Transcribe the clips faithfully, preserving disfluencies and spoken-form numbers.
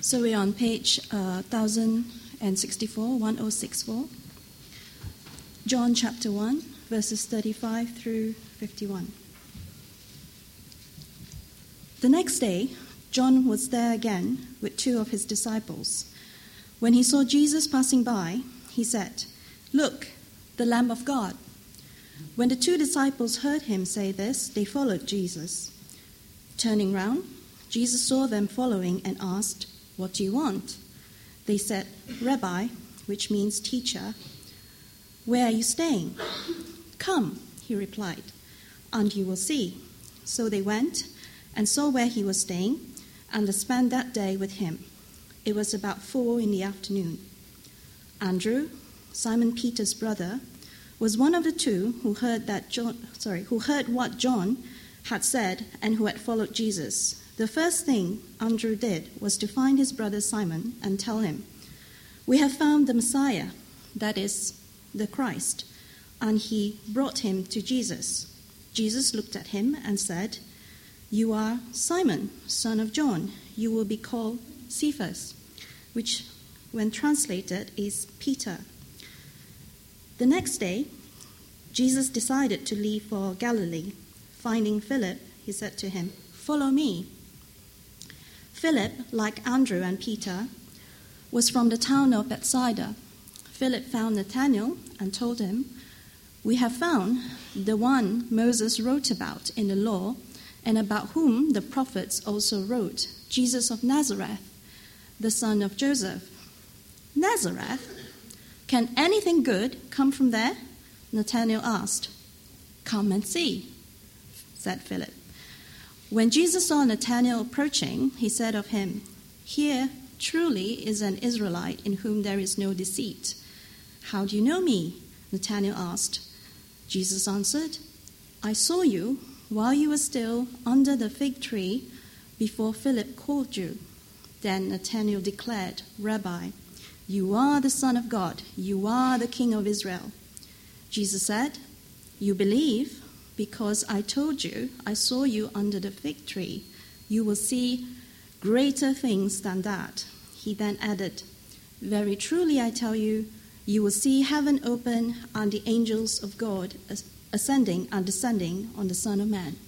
So we're on page uh, one thousand sixty-four, ten sixty-four. John chapter one, verses thirty-five through fifty-one. The next day, John was there again with two of his disciples. When he saw Jesus passing by, he said, "Look, the Lamb of God." When the two disciples heard him say this, they followed Jesus. Turning round, Jesus saw them following and asked, "What do you want?" They said, "Rabbi," which means teacher, "where are you staying?" "Come," he replied, "and you will see." So they went and saw where he was staying, and spent that day with him. It was about four in the afternoon. Andrew, Simon Peter's brother, was one of the two who heard that John, sorry, who heard what John had said and who had followed Jesus. The first thing Andrew did was to find his brother Simon and tell him, "We have found the Messiah," that is, the Christ, and he brought him to Jesus. Jesus looked at him and said, "You are Simon, son of John. You will be called Cephas," which, when translated, is Peter. The next day, Jesus decided to leave for Galilee. Finding Philip, he said to him, "Follow me." Philip, like Andrew and Peter, was from the town of Bethsaida. Philip found Nathanael and told him, "We have found the one Moses wrote about in the law, and about whom the prophets also wrote, Jesus of Nazareth, the son of Joseph." "Nazareth? Can anything good come from there?" Nathanael asked. "Come and see," said Philip. When Jesus saw Nathanael approaching, he said of him, "Here truly is an Israelite in whom there is no deceit." "How do you know me?" Nathanael asked. Jesus answered, "I saw you while you were still under the fig tree before Philip called you." Then Nathanael declared, "Rabbi, you are the Son of God. You are the King of Israel." Jesus said, "You believe because I told you I saw you under the fig tree. You will see greater things than that." He then added, "Very truly I tell you, you will see heaven open and the angels of God ascending and descending on the Son of Man."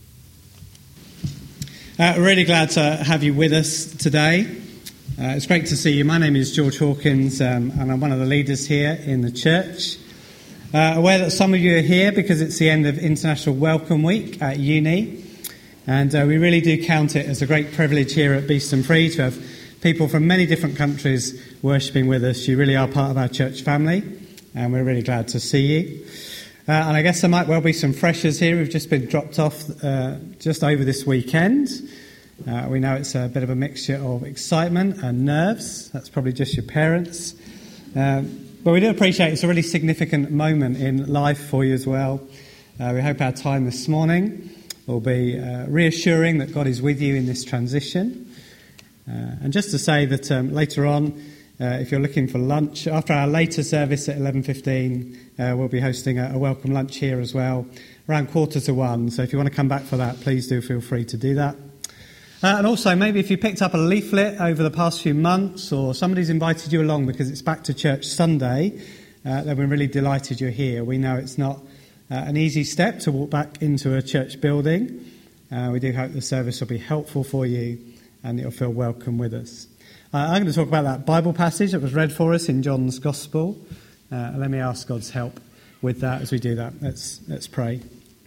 Uh, really glad to have you with us today. Uh, it's great to see you. My name is George Hawkins, um, and I'm one of the leaders here in the church. Uh, aware that some of you are here because it's the end of International Welcome Week at uni, and uh, we really do count it as a great privilege here at Beeston Free to have people from many different countries worshipping with us. You really are part of our church family, and we're really glad to see you. Uh, and I guess there might well be some freshers here who've just been dropped off uh, just over this weekend. Uh, we know it's a bit of a mixture of excitement and nerves. That's probably just your parents. Um, but we do appreciate it's a really significant moment in life for you as well. Uh, we hope our time this morning will be uh, reassuring that God is with you in this transition. Uh, and just to say that um, later on, uh, if you're looking for lunch, after our later service at eleven fifteen, uh, we'll be hosting a, a welcome lunch here as well, around quarter to one. So if you want to come back for that, please do feel free to do that. Uh, and also, maybe if you picked up a leaflet over the past few months, or somebody's invited you along because it's Back to Church Sunday, uh, then we're really delighted you're here. We know it's not uh, an easy step to walk back into a church building. Uh, we do hope the service will be helpful for you and you'll feel welcome with us. Uh, I'm going to talk about that Bible passage that was read for us in John's Gospel. Uh, let me ask God's help with that as we do that. Let's, let's pray.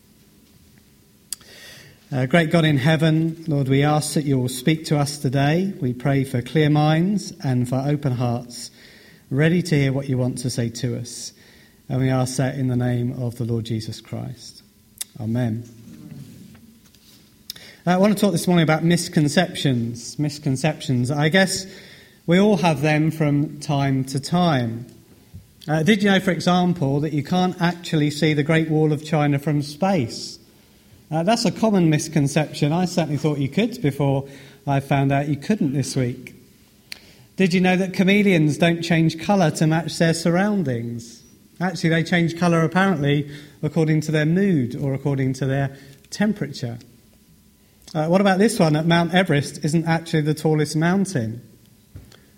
Uh, great God in heaven, Lord, we ask that you will speak to us today. We pray for clear minds and for open hearts, ready to hear what you want to say to us. And we ask that in the name of the Lord Jesus Christ. Amen. Uh, I want to talk this morning about misconceptions. Misconceptions. I guess we all have them from time to time. Uh, did you know, for example, that you can't actually see the Great Wall of China from space? Uh, that's a common misconception. I certainly thought you could before I found out you couldn't this week. Did you know that chameleons don't change colour to match their surroundings? Actually, they change colour apparently according to their mood or according to their temperature. Uh, what about this one? That Mount Everest isn't actually the tallest mountain.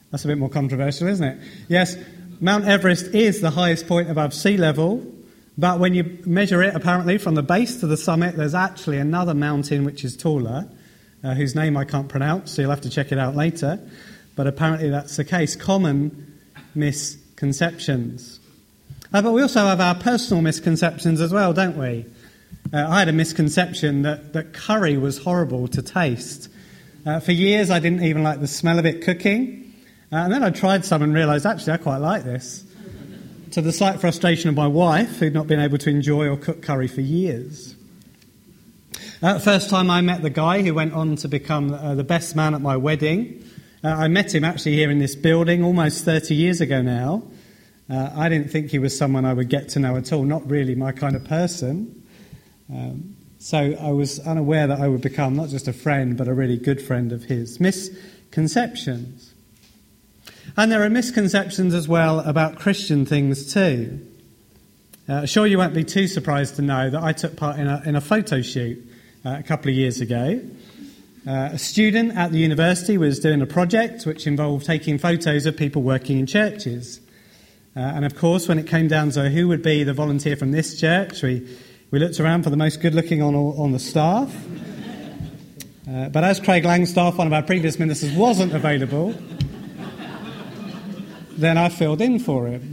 That's a bit more controversial, isn't it? Yes, Mount Everest is the highest point above sea level, but when you measure it, apparently, from the base to the summit, there's actually another mountain which is taller, uh, whose name I can't pronounce, so you'll have to check it out later. But apparently that's the case. Common misconceptions. Uh, but we also have our personal misconceptions as well, don't we? Uh, I had a misconception that, that curry was horrible to taste. Uh, for years, I didn't even like the smell of it cooking. Uh, and then I tried some and realised, actually, I quite like this. To the slight frustration of my wife, who'd not been able to enjoy or cook curry for years. Uh, first time I met the guy who went on to become uh, the best man at my wedding. Uh, I met him actually here in this building almost thirty years ago now. Uh, I didn't think he was someone I would get to know at all, not really my kind of person. Um, so I was unaware that I would become not just a friend, but a really good friend of his. Misconceptions. And there are misconceptions as well about Christian things too. Uh, sure, you won't be too surprised to know that I took part in a, in a photo shoot uh, a couple of years ago. Uh, a student at the university was doing a project which involved taking photos of people working in churches. Uh, and of course, when it came down to who would be the volunteer from this church, we, we looked around for the most good-looking on, all, on the staff. Uh, but as Craig Langstaff, one of our previous ministers, wasn't available, then I filled in for him.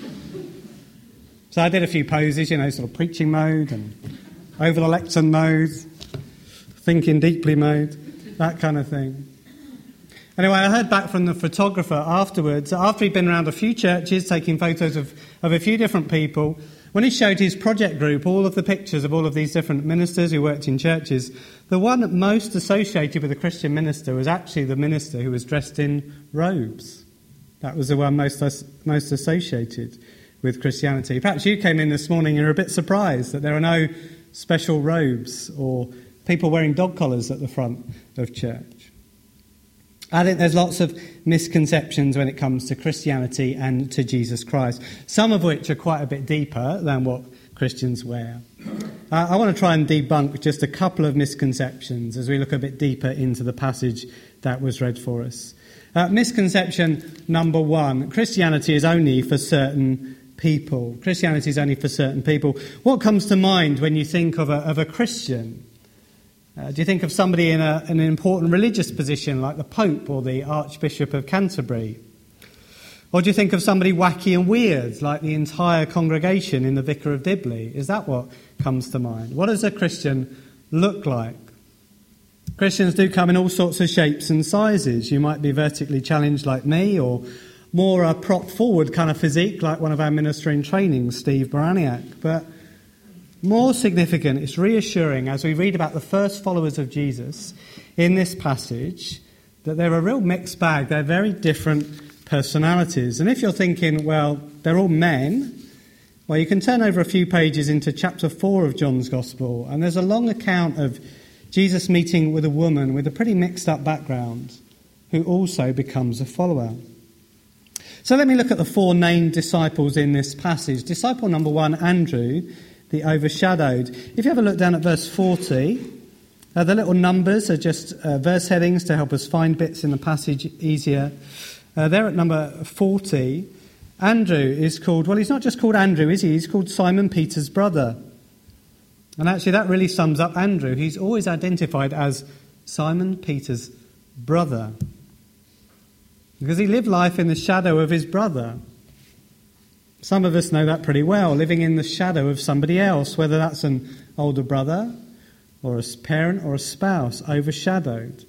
So I did a few poses, you know, sort of preaching mode and over the lectern mode, thinking deeply mode, that kind of thing. Anyway, I heard back from the photographer afterwards, after he'd been around a few churches taking photos of, of a few different people, when he showed his project group all of the pictures of all of these different ministers who worked in churches, the one most associated with a Christian minister was actually the minister who was dressed in robes. That was the one most most associated with Christianity. Perhaps you came in this morning and you're a bit surprised that there are no special robes or people wearing dog collars at the front of church. I think there's lots of misconceptions when it comes to Christianity and to Jesus Christ, some of which are quite a bit deeper than what Christians wear. Uh, I want to try and debunk just a couple of misconceptions as we look a bit deeper into the passage that was read for us. Uh, misconception number one, Christianity is only for certain people. Christianity is only for certain people. What comes to mind when you think of a, of a Christian? Uh, do you think of somebody in a, an important religious position like the Pope or the Archbishop of Canterbury? Or do you think of somebody wacky and weird like the entire congregation in the Vicar of Dibley? Is that what comes to mind? What does a Christian look like? Christians do come in all sorts of shapes and sizes. You might be vertically challenged like me, or more a prop forward kind of physique like one of our minister in training, Steve Baraniak. But more significant, it's reassuring as we read about the first followers of Jesus in this passage that they're a real mixed bag. They're very different personalities. And if you're thinking, well, they're all men, well, you can turn over a few pages into chapter four of John's Gospel, and there's a long account of Jesus meeting with a woman with a pretty mixed up background who also becomes a follower. So let me look at the four named disciples in this passage. Disciple number one, Andrew, the overshadowed. If you have a look down at verse forty, uh, the little numbers are just uh, verse headings to help us find bits in the passage easier. Uh, there at number forty, Andrew is called, well, he's not just called Andrew, is he? He's called Simon Peter's brother. And actually that really sums up Andrew. He's always identified as Simon Peter's brother, because he lived life in the shadow of his brother. Some of us know that pretty well, living in the shadow of somebody else, whether that's an older brother or a parent or a spouse, overshadowed.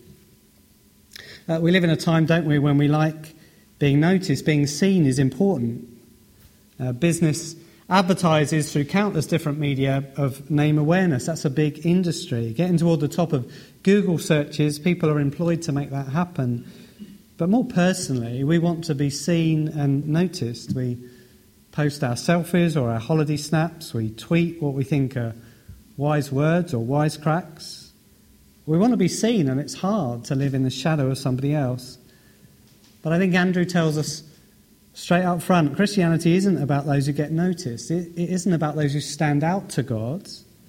Uh, we live in a time, don't we, when we like being noticed, being seen is important. Uh, business advertises through countless different media of name awareness. That's a big industry. Getting toward the top of Google searches, people are employed to make that happen. But more personally, we want to be seen and noticed. We post our selfies or our holiday snaps. We tweet what we think are wise words or wisecracks. We want to be seen, and it's hard to live in the shadow of somebody else. But I think Andrew tells us straight up front, Christianity isn't about those who get noticed. It, it isn't about those who stand out to God.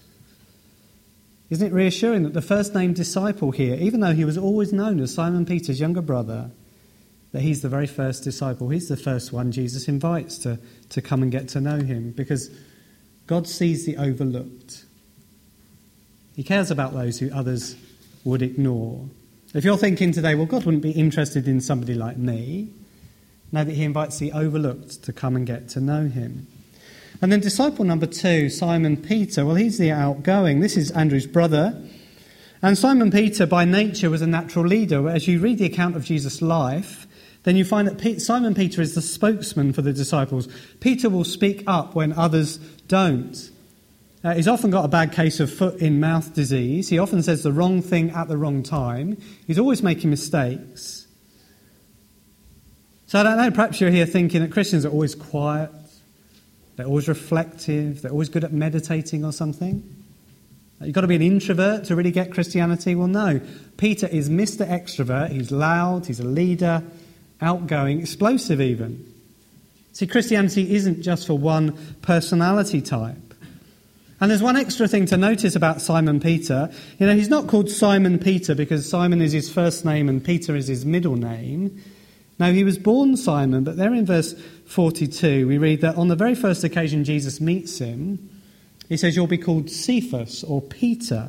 Isn't it reassuring that the first named disciple here, even though he was always known as Simon Peter's younger brother, that he's the very first disciple. He's the first one Jesus invites to, to come and get to know him, because God sees the overlooked. He cares about those who others would ignore. If you're thinking today, well, God wouldn't be interested in somebody like me, know that he invites the overlooked to come and get to know him. And then disciple number two, Simon Peter. Well, he's the outgoing. This is Andrew's brother. And Simon Peter, by nature, was a natural leader. As you read the account of Jesus' life, then you find that Simon Peter is the spokesman for the disciples. Peter will speak up when others don't. Uh, he's often got a bad case of foot-in-mouth disease. He often says the wrong thing at the wrong time. He's always making mistakes. So I don't know, perhaps you're here thinking that Christians are always quiet, they're always reflective, they're always good at meditating or something. You've got to be an introvert to really get Christianity. Well, no. Peter is Mister Extrovert. He's loud, he's a leader, outgoing, explosive even. See, Christianity isn't just for one personality type. And there's one extra thing to notice about Simon Peter. You know, he's not called Simon Peter because Simon is his first name and Peter is his middle name. No, he was born Simon, but there in verse forty-two we read that on the very first occasion Jesus meets him, he says, you'll be called Cephas or Peter.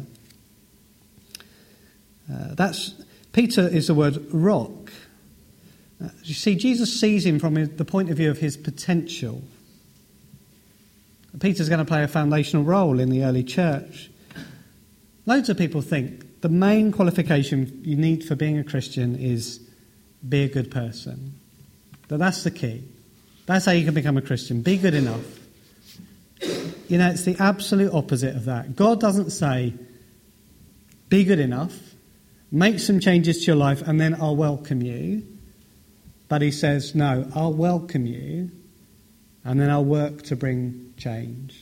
Uh, that's Peter is the word rock. Uh, you see, Jesus sees him from the point of view of his potential. Peter's going to play a foundational role in the early church. Loads of people think the main qualification you need for being a Christian is be a good person. But that's the key. That's how you can become a Christian. Be good enough. You know, it's the absolute opposite of that. God doesn't say, be good enough, make some changes to your life, and then I'll welcome you. But he says, no, I'll welcome you, and then I'll work to bring change.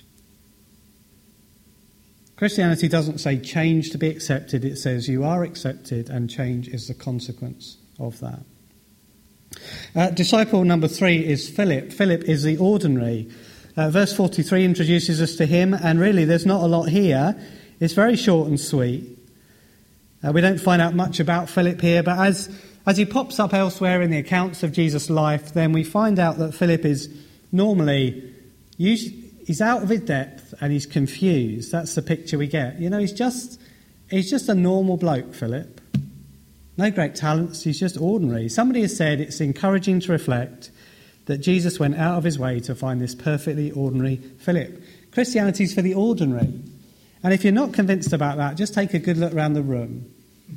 Christianity doesn't say change to be accepted. It says you are accepted, and change is the consequence of that. Uh, disciple number three is Philip. Philip is the ordinary. Uh, verse forty-three introduces us to him, and really there's not a lot here. It's very short and sweet. Uh, we don't find out much about Philip here, but as, as he pops up elsewhere in the accounts of Jesus' life, then we find out that Philip is normally, usually, he's out of his depth and he's confused. That's the picture we get. You know, he's just, he's just a normal bloke, Philip. No great talents, he's just ordinary. Somebody has said it's encouraging to reflect that Jesus went out of his way to find this perfectly ordinary Philip. Christianity's for the ordinary. And if you're not convinced about that, just take a good look around the room.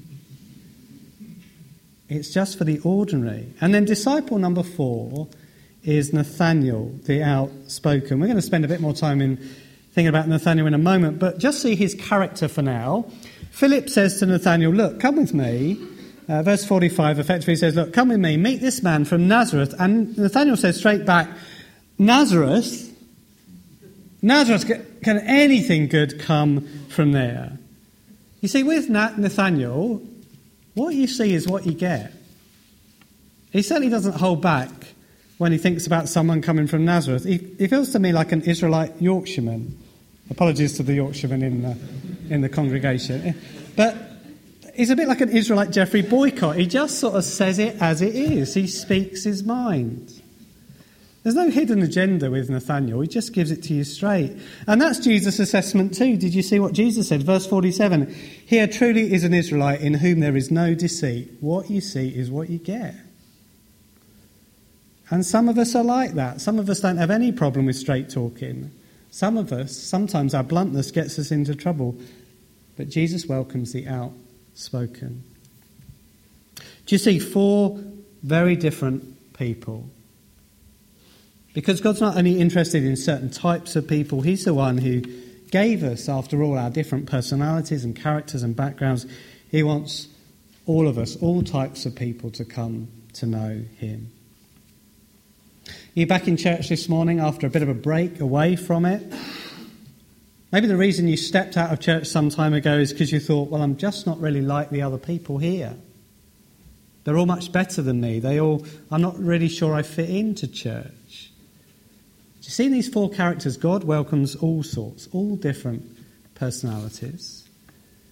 It's just for the ordinary. And then disciple number four is Nathaniel, the outspoken. We're going to spend a bit more time in thinking about Nathaniel in a moment, but just see his character for now. Philip says to Nathaniel, look, come with me. Uh, verse forty-five effectively says, look, come with me, meet this man from Nazareth. And Nathaniel says straight back, Nazareth? Nazareth, can anything good come from there? You see, with Nathaniel, what you see is what you get. He certainly doesn't hold back when he thinks about someone coming from Nazareth. He, he feels to me like an Israelite Yorkshireman. Apologies to the Yorkshiremen in the, in the congregation. But he's a bit like an Israelite Geoffrey Boycott. He just sort of says it as it is. He speaks his mind. There's no hidden agenda with Nathaniel. He just gives it to you straight. And that's Jesus' assessment too. Did you see what Jesus said? Verse forty-seven. Here truly is an Israelite in whom there is no deceit. What you see is what you get. And some of us are like that. Some of us don't have any problem with straight talking. Some of us, sometimes our bluntness gets us into trouble. But Jesus welcomes the outspoken. Do you see four very different people? Because God's not only interested in certain types of people, he's the one who gave us, after all, our different personalities and characters and backgrounds. He wants all of us, all types of people, to come to know him. You're back in church this morning after a bit of a break away from it. Maybe the reason you stepped out of church some time ago is because you thought, well, I'm just not really like the other people here. They're all much better than me. They all, I'm not really sure I fit into church. Do you see in these four characters, God welcomes all sorts, all different personalities.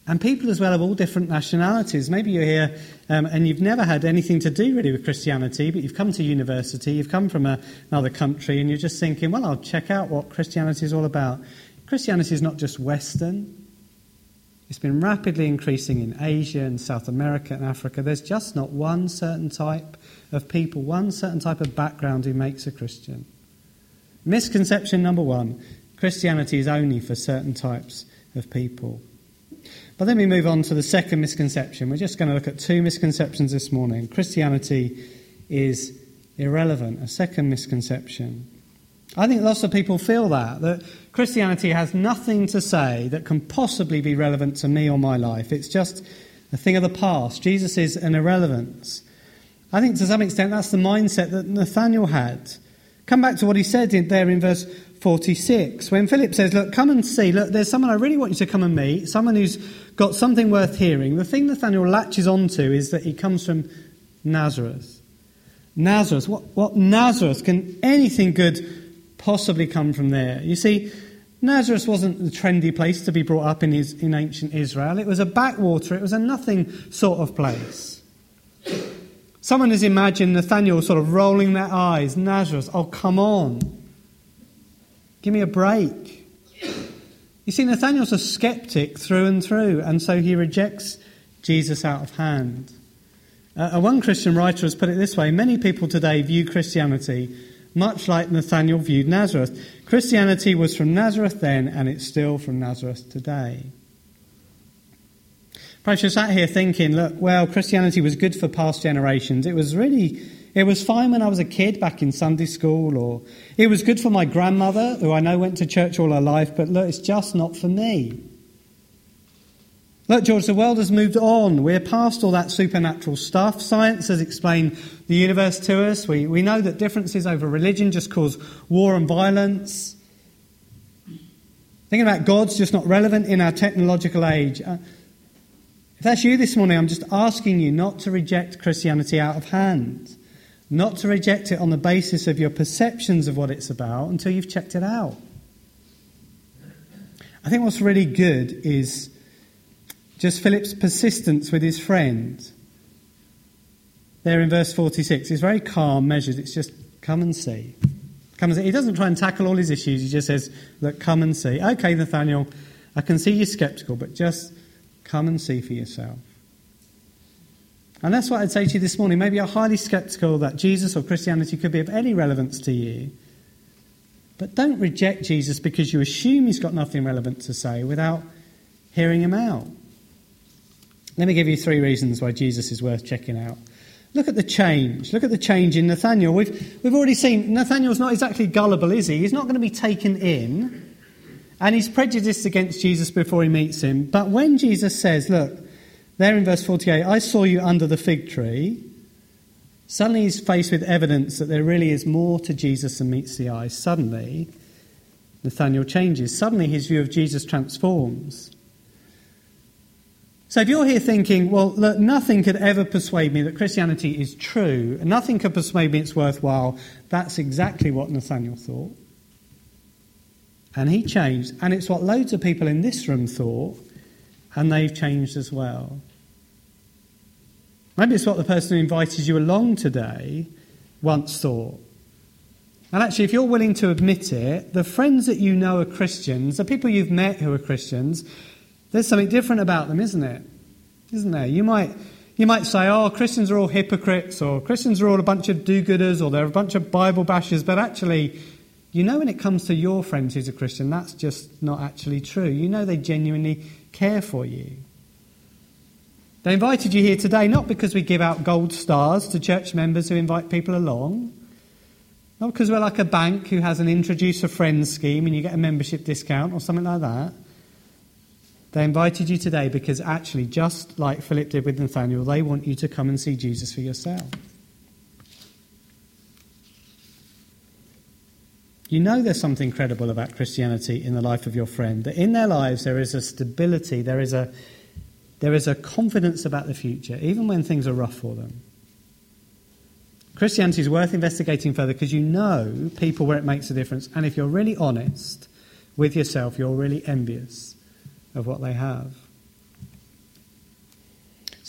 And people as well of all different nationalities. Maybe you're here um, and you've never had anything to do really with Christianity, but you've come to university, you've come from a, another country, and you're just thinking, well, I'll check out what Christianity is all about. Christianity is not just Western. It's been rapidly increasing in Asia and South America and Africa. There's just not one certain type of people, one certain type of background who makes a Christian. Misconception number one, Christianity is only for certain types of people. But then we move on to the second misconception. We're just going to look at two misconceptions this morning. Christianity is irrelevant, a second misconception. I think lots of people feel that, that Christianity has nothing to say that can possibly be relevant to me or my life. It's just a thing of the past. Jesus is an irrelevance. I think to some extent that's the mindset that Nathanael had. Come back to what he said in, there in verse forty-six. When Philip says, look, come and see. Look, there's someone I really want you to come and meet. Someone who's got something worth hearing. The thing Nathanael latches onto is that he comes from Nazareth. Nazareth. What, what Nazareth? Can anything good possibly come from there? You see, Nazareth wasn't the trendy place to be brought up in, his, in ancient Israel. It was a backwater. It was a nothing sort of place. Someone has imagined Nathanael sort of rolling their eyes. Nazareth, oh, come on. Give me a break. You see, Nathanael's a skeptic through and through, and so he rejects Jesus out of hand. Uh, one Christian writer has put it this way: many people today view Christianity much like Nathanael viewed Nazareth. Christianity was from Nazareth then, and it's still from Nazareth today. Perhaps you're sat here thinking, look, well, Christianity was good for past generations. It was really, it was fine when I was a kid back in Sunday school, or it was good for my grandmother, who I know went to church all her life, but look, it's just not for me. Look, George, the world has moved on. We're past all that supernatural stuff. Science has explained the universe to us. We, we know that differences over religion just cause war and violence. Thinking about God's just not relevant in our technological age. Uh, if that's you this morning, I'm just asking you not to reject Christianity out of hand. Not to reject it on the basis of your perceptions of what it's about until you've checked it out. I think what's really good is just Philip's persistence with his friend. There in verse forty-six, it's very calm, measured. It's just, come and see. Come and see. He doesn't try and tackle all his issues. He just says, look, come and see. Okay, Nathanael, I can see you're sceptical, but just come and see for yourself. And that's what I'd say to you this morning. Maybe you're highly sceptical that Jesus or Christianity could be of any relevance to you. But don't reject Jesus because you assume he's got nothing relevant to say without hearing him out. Let me give you three reasons why Jesus is worth checking out. Look at the change. Look at the change in Nathanael. We've, we've already seen Nathanael's not exactly gullible, is he? He's not going to be taken in. And he's prejudiced against Jesus before he meets him. But when Jesus says, look, there in verse forty-eight, I saw you under the fig tree. Suddenly he's faced with evidence that there really is more to Jesus than meets the eye. Suddenly, Nathanael changes. Suddenly his view of Jesus transforms. So if you're here thinking, well, look, nothing could ever persuade me that Christianity is true, and nothing could persuade me it's worthwhile, that's exactly what Nathanael thought. And he changed, and it's what loads of people in this room thought, and they've changed as well. Maybe it's what the person who invited you along today once thought. And actually, if you're willing to admit it, the friends that you know are Christians, the people you've met who are Christians, there's something different about them, isn't it? Isn't there? You might you might say, oh, Christians are all hypocrites, or Christians are all a bunch of do-gooders, or they're a bunch of Bible bashers, but actually, you know when it comes to your friend who's a Christian, that's just not actually true. You know they genuinely care for you. They invited you here today not because we give out gold stars to church members who invite people along, not because we're like a bank who has an introduce a friend scheme and you get a membership discount or something like that. They invited you today because actually, just like Philip did with Nathanael, they want you to come and see Jesus for yourself. You know there's something credible about Christianity in the life of your friend, that in their lives there is a stability, there is a there is a confidence about the future, even when things are rough for them. Christianity is worth investigating further because you know people where it makes a difference, and if you're really honest with yourself, you're really envious of what they have.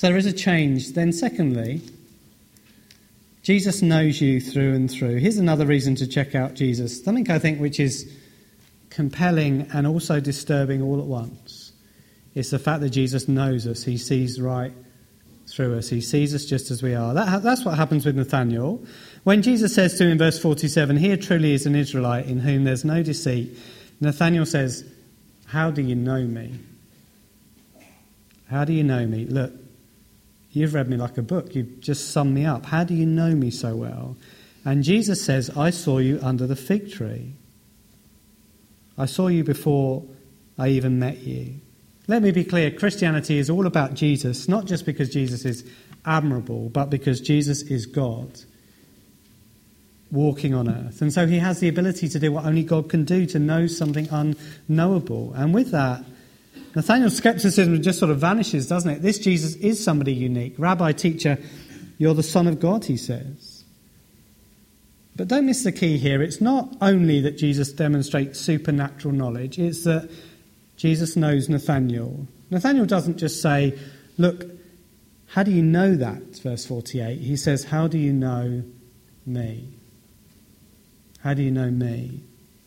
So there is a change. Then secondly, Jesus knows you through and through. Here's another reason to check out Jesus. Something I think which is compelling and also disturbing all at once. It's the fact that Jesus knows us. He sees right through us. He sees us just as we are. That, that's what happens with Nathanael. When Jesus says to him in verse forty-seven, "Here truly is an Israelite in whom there's no deceit," Nathanael says, "How do you know me? How do you know me? Look, you've read me like a book. You've just summed me up. How do you know me so well?" And Jesus says, "I saw you under the fig tree. I saw you before I even met you." Let me be clear, Christianity is all about Jesus, not just because Jesus is admirable, but because Jesus is God walking on earth. And so he has the ability to do what only God can do, to know something unknowable. And with that, Nathanael's skepticism just sort of vanishes, doesn't it? This Jesus is somebody unique. "Rabbi, teacher, you're the Son of God," he says. But don't miss the key here. It's not only that Jesus demonstrates supernatural knowledge, it's that Jesus knows Nathanael. Nathanael doesn't just say, "Look, how do you know that?" Verse forty-eight. He says, "How do you know me? How do you know me?"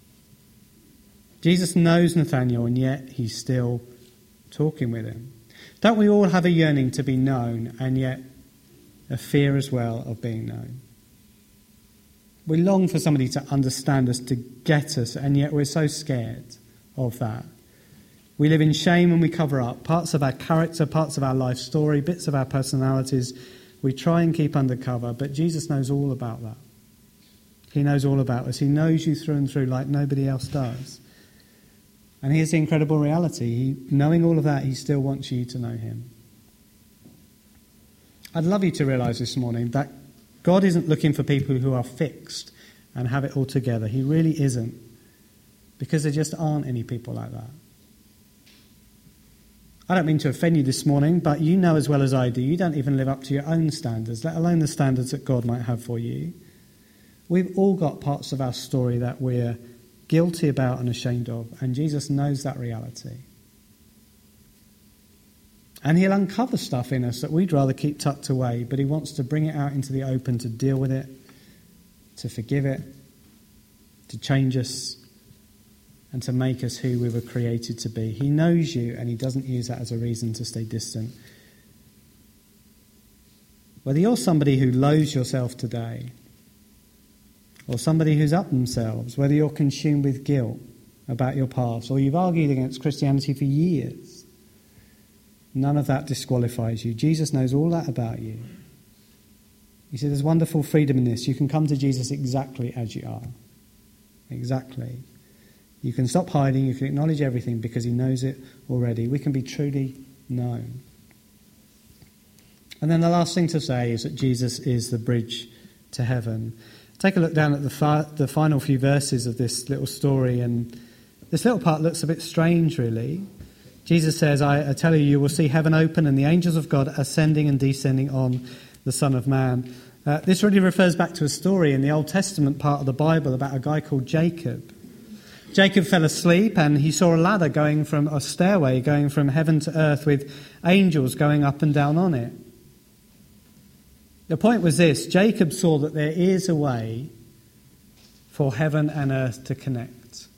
Jesus knows Nathanael, and yet he's still talking with him. Don't we all have a yearning to be known, and yet a fear as well of being known? We long for somebody to understand us, to get us, and yet we're so scared of that. We live in shame and we cover up parts of our character, parts of our life story, bits of our personalities. We try and keep undercover, but Jesus knows all about that. He knows all about us. He knows you through and through like nobody else does. And here's the incredible reality. He, knowing all of that, he still wants you to know him. I'd love you to realise this morning that God isn't looking for people who are fixed and have it all together. He really isn't. Because there just aren't any people like that. I don't mean to offend you this morning, but you know as well as I do, you don't even live up to your own standards, let alone the standards that God might have for you. We've all got parts of our story that we're guilty about and ashamed of, and Jesus knows that reality. And he'll uncover stuff in us that we'd rather keep tucked away, but he wants to bring it out into the open to deal with it, to forgive it, to change us, and to make us who we were created to be. He knows you, and he doesn't use that as a reason to stay distant. Whether you're somebody who loathes yourself today, or somebody who's up themselves, whether you're consumed with guilt about your past, or you've argued against Christianity for years, none of that disqualifies you. Jesus knows all that about you. You see, there's wonderful freedom in this. You can come to Jesus exactly as you are. Exactly. You can stop hiding, you can acknowledge everything because he knows it already. We can be truly known. And then the last thing to say is that Jesus is the bridge to heaven. Take a look down at the, fi- the final few verses of this little story, and this little part looks a bit strange, really. Jesus says, I, I tell you, you will see heaven open and the angels of God ascending and descending on the Son of Man. Uh, this really refers back to a story in the Old Testament part of the Bible about a guy called Jacob. Jacob fell asleep and he saw a ladder going from a stairway going from heaven to earth with angels going up and down on it. The point was this: Jacob saw that there is a way for heaven and earth to connect.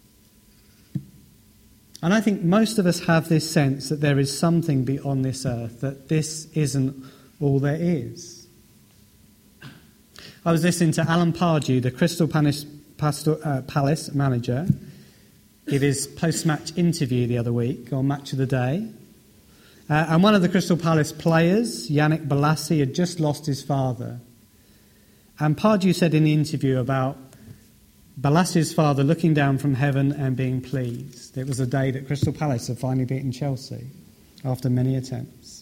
And I think most of us have this sense that there is something beyond this earth, that this isn't all there is. I was listening to Alan Pardew, the Crystal Palace, Pastor, uh, Palace manager, give his post-match interview the other week on Match of the Day. Uh, and one of the Crystal Palace players, Yannick Bolasie, had just lost his father. And Pardew said in the interview about Bolasie's father looking down from heaven and being pleased. It was the day that Crystal Palace had finally beaten Chelsea after many attempts.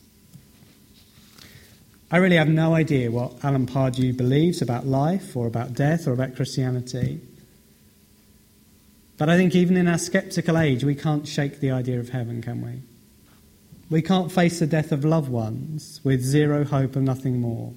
I really have no idea what Alan Pardew believes about life or about death or about Christianity. But I think even in our sceptical age, we can't shake the idea of heaven, can we? We can't face the death of loved ones with zero hope of nothing more.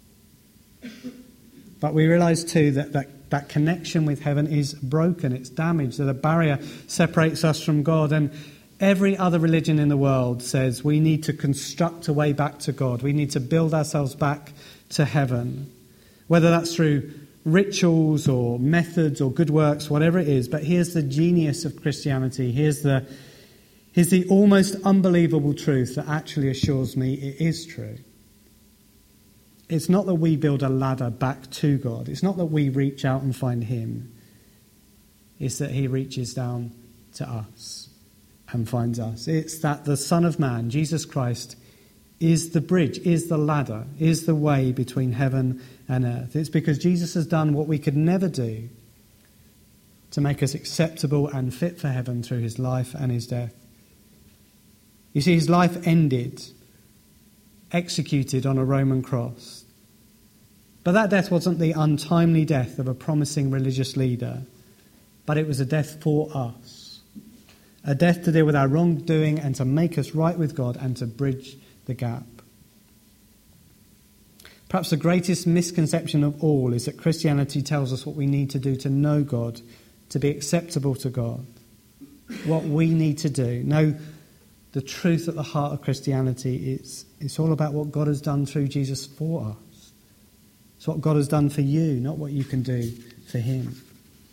But we realise too that, that that connection with heaven is broken, it's damaged, that a barrier separates us from God. And Every other religion in the world says we need to construct a way back to God. We need to build ourselves back to heaven, whether that's through rituals or methods or good works, whatever it is. But here's the genius of Christianity. Here's the, here's the almost unbelievable truth that actually assures me it is true. It's not that we build a ladder back to God. It's not that we reach out and find him. It's that he reaches down to us and finds us. It's that the Son of Man, Jesus Christ, is the bridge, is the ladder, is the way between heaven and earth. It's because Jesus has done what we could never do to make us acceptable and fit for heaven through his life and his death. You see, his life ended, executed on a Roman cross. But that death wasn't the untimely death of a promising religious leader, but it was a death for us. A death to deal with our wrongdoing and to make us right with God and to bridge the gap. Perhaps the greatest misconception of all is that Christianity tells us what we need to do to know God, to be acceptable to God. What we need to do. No, the truth at the heart of Christianity is it's all about what God has done through Jesus for us. It's what God has done for you, not what you can do for him.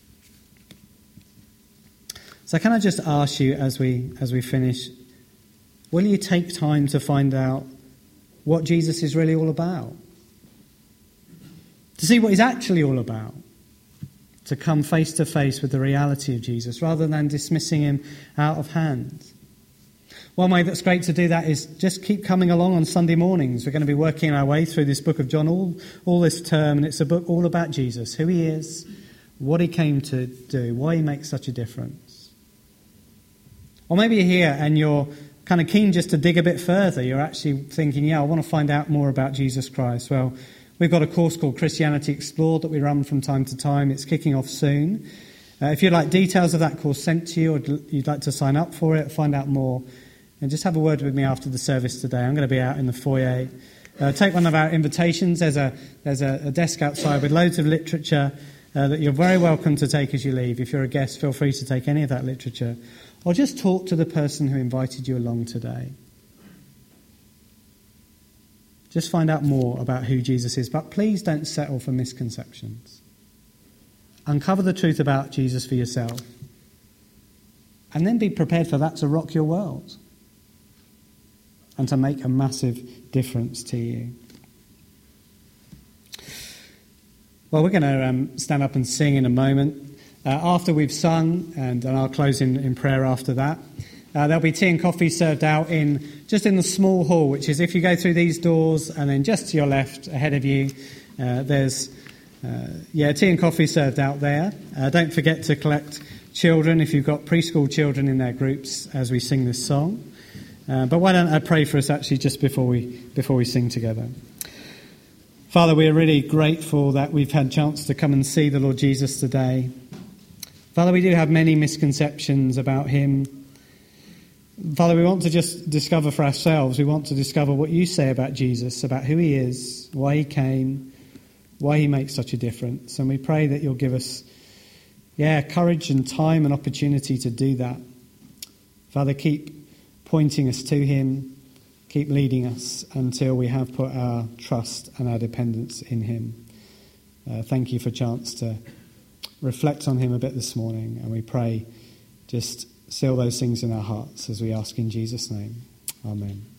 So can I just ask you as we as we finish, will you take time to find out what Jesus is really all about? To see what he's actually all about? To come face to face with the reality of Jesus rather than dismissing him out of hand. One way that's great to do that is just keep coming along on Sunday mornings. We're going to be working our way through this book of John all, all this term, and it's a book all about Jesus, who he is, what he came to do, why he makes such a difference. Or maybe you're here and you're kind of keen just to dig a bit further. You're actually thinking, yeah, I want to find out more about Jesus Christ. Well, we've got a course called Christianity Explored that we run from time to time. It's kicking off soon. Uh, if you'd like details of that course sent to you, or you'd like to sign up for it, find out more, and just have a word with me after the service today. I'm going to be out in the foyer. Uh, take one of our invitations. There's a there's a, a desk outside with loads of literature uh, that you're very welcome to take as you leave. If you're a guest, feel free to take any of that literature. Or just talk to the person who invited you along today. Just find out more about who Jesus is. But please don't settle for misconceptions. Uncover the truth about Jesus for yourself. And then be prepared for that to rock your world. And to make a massive difference to you. Well, we're going to um, stand up and sing in a moment. Uh, after we've sung, and, and I'll close in, in prayer after that, uh, there'll be tea and coffee served out in just in the small hall, which is if you go through these doors and then just to your left, ahead of you, uh, there's uh, yeah tea and coffee served out there. Uh, don't forget to collect children if you've got preschool children in their groups as we sing this song. Uh, but why don't I pray for us actually just before we before we sing together. Father, we are really grateful that we've had a chance to come and see the Lord Jesus today. Father, we do have many misconceptions about him. Father, we want to just discover for ourselves, we want to discover what you say about Jesus, about who he is, why he came, why he makes such a difference. And we pray that you'll give us, yeah, courage and time and opportunity to do that. Father, keep pointing us to him, keep leading us until we have put our trust and our dependence in him. Uh, thank you for a chance to reflect on him a bit this morning, and we pray just seal those things in our hearts as we ask in Jesus' name. Amen.